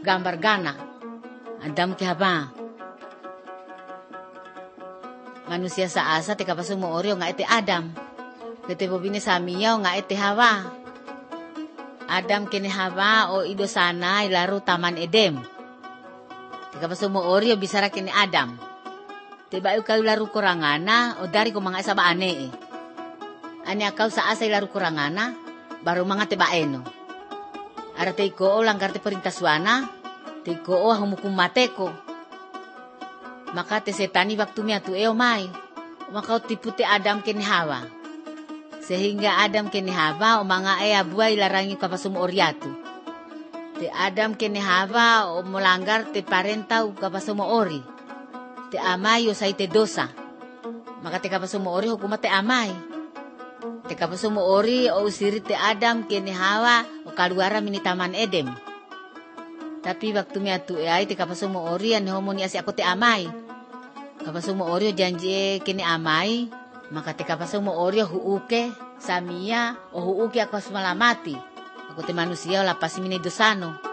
gambar gana. Adam ke haba. Manusia sa asa te kapasumo oryo nga ete Adam. Kete bobine sa miyaw nga ete Hawa. Adam kene Hawa o ido sana ilaru taman Edem. Te kapasumo oryo bisara kene Adam. Te ba kayo laru kurangana o dari ko mga isa ba ane eh. Ani akaw sa asa ilaru kurangana baru mga te baeno. Ara te ko o langgar te perintaswana. Te ko o humukum mateko. Maka te setani waktu mia tu eo mai. Maka tipu te Adam kene Hawa. Sehingga Adam kene Hawa o mga ea buay larangi kapasumo oriatu. Te Adam kene Hawa o melanggar te parentau kapasumo ori. Te amai o say te dosa. Maka te kapasumo ori hukuma te amai. Te kapasumo ori o usiri te Adam kene Hawa o kaluara mini taman Edem. Tapi waktu mia tu ai te kapasumo ori an homoni asi aku te amai. Kapasumo ori janji kene amai, maka te kapasumo ori huuke samia o huuke aku asmalamati. Aku te manusia lapasi mini dosano.